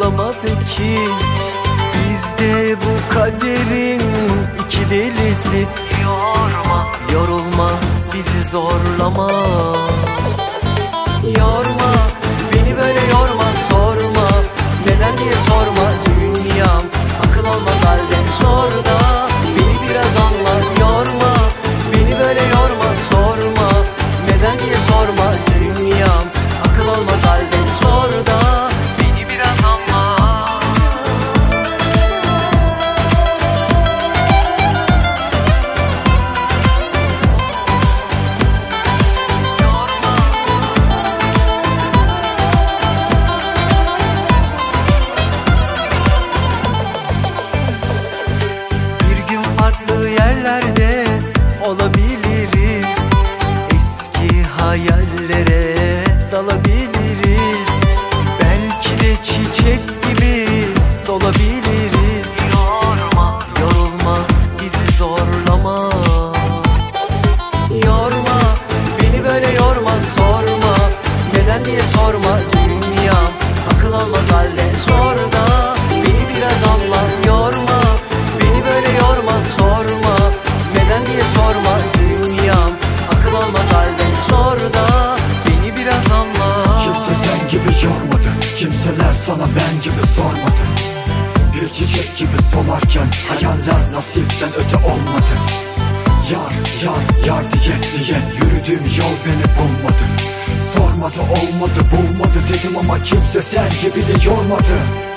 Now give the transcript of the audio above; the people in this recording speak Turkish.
anlamadı ki biz de bu kaderin iki delisi. Yorma, yorulma, bizi zorlama. Yorma, beni böyle yorma, sorma. Neden diye sorma, dünyam akıl olmaz halde sor da beni biraz anla. Yorma, beni böyle yorma, sorma. Neden diye sorma, dünyam akıl olmaz halde sor da beni biraz anla. Farklı yerlerde olabiliriz, eski hayallere dalabiliriz. Belki de çiçek gibi solabiliriz. Yorma, yorulma, bizi zorlama. Yorma, beni böyle yorma, sorma. Neden diye sorma, dünyam akıl olmaz halde sor da beni biraz anla. Yorma, beni böyle yorma, sorma. Neden diye sorma, dünyam akıl olmaz halde sor da beni biraz anla. Kimse sen gibi yormadı, kimseler sana ben gibi sormadı. Bir çiçek gibi solarken hayaller nasipten öte olmadı. Yar, yar, yar diye yürüdüğüm yol beni bulmadı. Sormadı, olmadı, bulmadı dedim ama kimse sen gibi de yormadı.